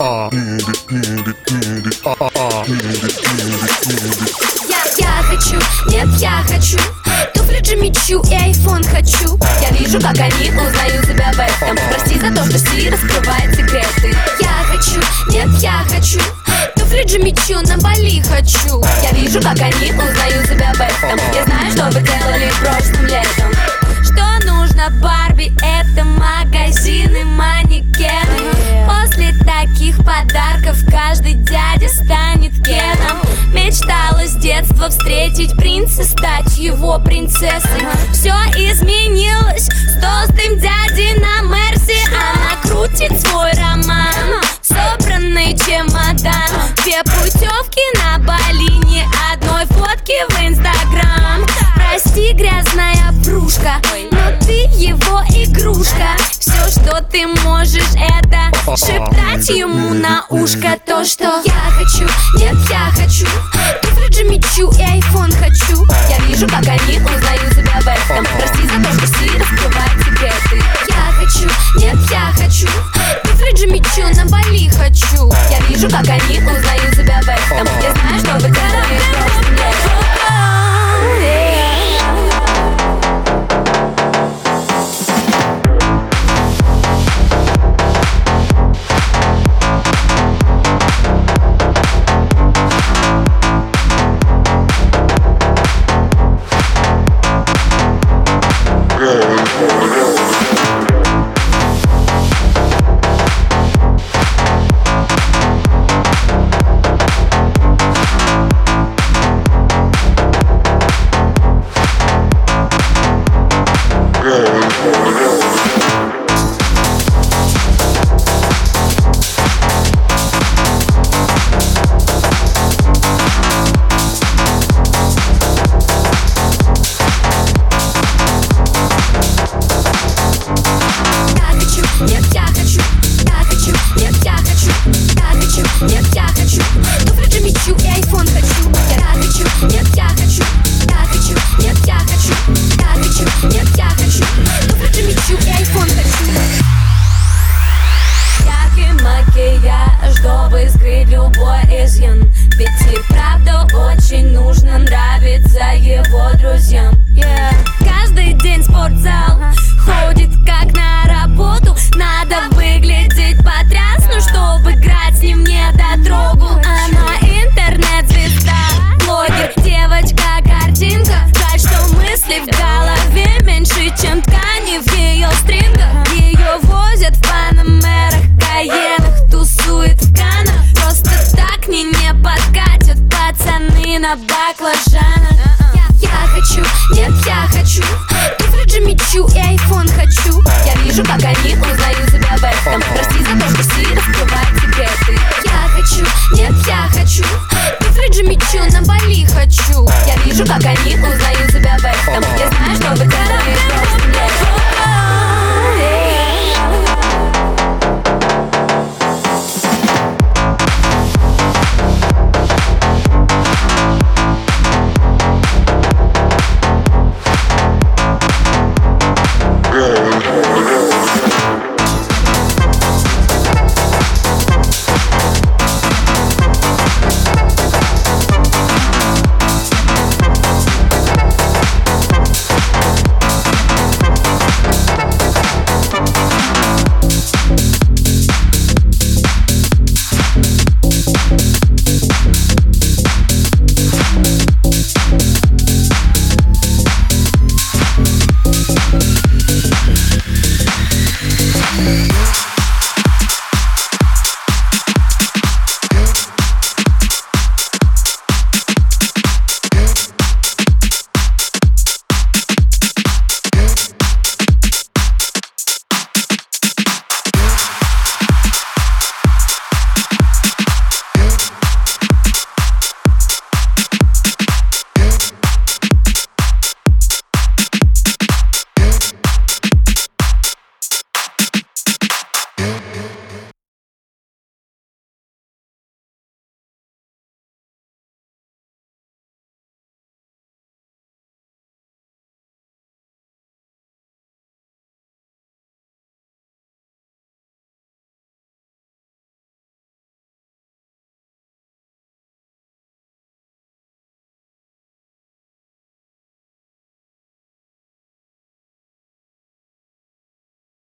Я хочу, нет, я хочу туфли Джимми Чу и айфон хочу. Я вижу, как они узнают себя в этом. Прости за то, что Си раскрывает секреты. Я хочу, нет, я хочу туфли Джимми Чу на Бали хочу. Я вижу, как они узнают себя в этом. Я знаю, что вы делали прошлым летом. Что нужно Барби? Это магазины, манекены. После таких подарков каждый дядя станет Кеном. Мечтала с детства встретить принца, стать его принцессой. Все изменилось с толстым дядей на Мерси. Она крутит свой роман, собранный чемодан. 2 путевки на Бали, ни одной фотки в Инстаграм. Прости, грязная врушка, но ты его игрушка. Все, что ты можешь, это шептать ему на ушко то, что я хочу, нет, я хочу туфли Джимми Чу и айфон хочу. Я вижу, как они узнают себя в этом. Прости за то, что Си раскрывает секреты. Я хочу, нет, я хочу туфли Джимми Чу на Бали хочу. Я вижу, как они узнают себя в этом. Я знаю, что вы делали прошлым летом. Нет, я хочу туфли Джимми Чу и айфон хочу. Я хочу, нет, я хочу. Я хочу, нет, я хочу. Я хочу, нет, я хочу туфли Джимми Чу и айфон хочу. Яркий макияж, чтобы скрыть любой изъян. Ведь и правда очень нужно нравиться его друзьям. Каждый день спортзал, ходит как на работу. Надо выглядеть потрясно, чтобы играть с ним недотрогу. Она интернет-звезда, блогер, девочка-картинка. Жаль, что мысли в голове меньше, чем ткани в ее стрингах. Ее возят в панамерах, каенах, тусует в Канах. Просто так не подкатят пацаны на баклажан.